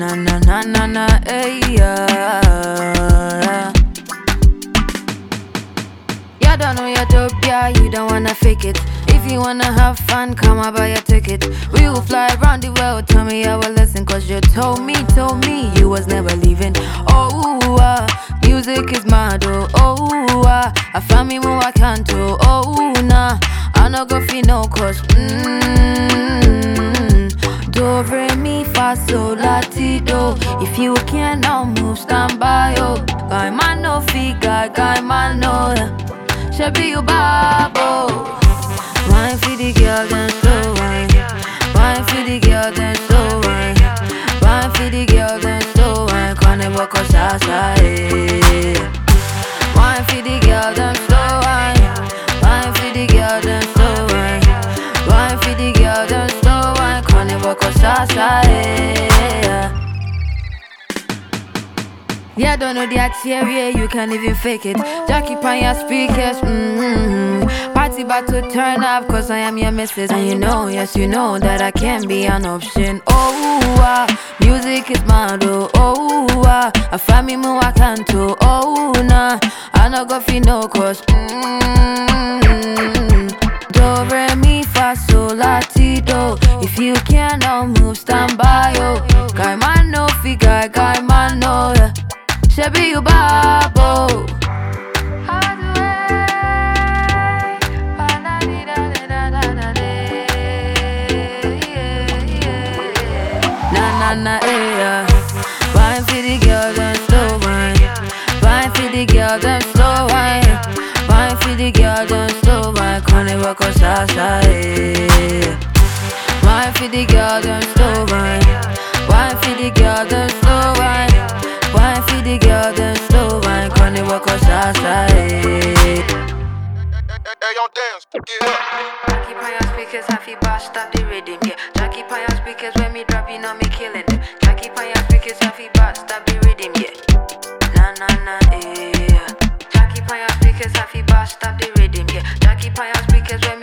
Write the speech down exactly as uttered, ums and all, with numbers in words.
na na na na na, eh, yeah. You don't know you're dope, yeah, you don't wanna fake it. If you wanna have fun, come and buy a ticket. We will fly around the world, tell me I will listen. Cause you told me, told me you was never leaving. Oh, uh, music is mad, oh, oh, uh, I found me more I can't do, oh, nah. I no go feel no cause, mmm. Do, re, mi, fa, sol, la, ti, do. If you can't now move, stand by, oh. Guy man no figure, guy man no, yeah. Be you babo. Wine for the girl, then slow wine. Wine for the girl, then slow wine. Wine for the girl, then slow wine. Carnival cause outside. Wine for the girl, then slow wine. Wine for the girl, then slow wine. Wine for the girl, then slow wine. Carnival cause outside. Yeah, don't know that area, you can't even fake it. Jackie on your speakers, mm-hmm. Party about to turn up, cause I am your missus. And you know, yes you know, that I can be an option. Oh, uh, music is mad, oh, oh, uh, I find me more I can't do, oh, nah. I no go feel no cause, mm-hmm. Do, re, mi, fa, sol, la, ti, do. If you can't now move, stand by, oh. Guy man no figure, guy man no, yeah. Be you babo. Na na na, yeah. Wine for the girl, then slow wine. Wine for the girl, then slow wine. Wine for the girl, then slow wine. Carnival cause outside. Wine for the girl, then slow wine. Wine for the girl, then slow wine. Wine for the girl, then slow wine. Carnival cause outside. Hey, yo, dance, get up. Jackie on your speakers, happy bass, stop the rhythm, yeah. Jackie on your speakers, when me drop, you know me killing them. Jackie on your speakers, happy bass, stop the rhythm, yeah. Na na na, yeah. Jackie on your speakers, happy bass, stop the rhythm, yeah. Jackie on your speakers, when